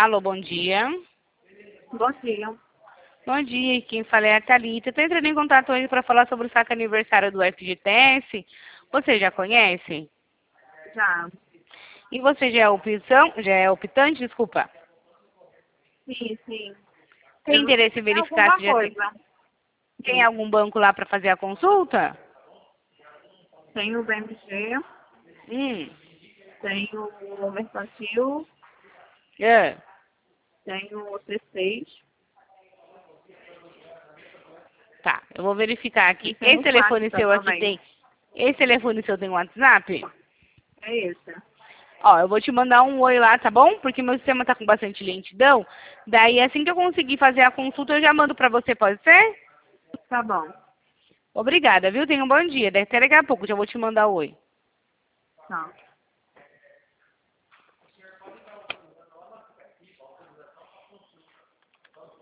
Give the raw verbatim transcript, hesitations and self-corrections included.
Alô, bom dia. Bom dia. Bom dia, quem fala é a Thalita. Estou entrando em contato hoje para falar sobre o saque aniversário do F G T S. Você já conhece? Já. E você já é opção, já é optante, desculpa? Sim, sim. Tem Eu interesse em tenho verificar alguma se já tem, coisa. tem Sim. algum banco lá para fazer a consulta? Tenho o B M G, Hum. tenho o Mercantil, É. tenho o T seis Tá, eu vou verificar e aqui. tenho Esse o telefone Pasta seu aqui também. tem. Esse telefone seu tem WhatsApp? É esse. Ó, eu vou te mandar um oi lá, tá bom? Porque meu sistema tá com bastante lentidão. Daí, assim que eu conseguir fazer a consulta, eu já mando pra você, pode ser? Tá bom. Obrigada, viu? Tenha um bom dia. Até daqui a pouco, já vou te mandar o oi. Tá.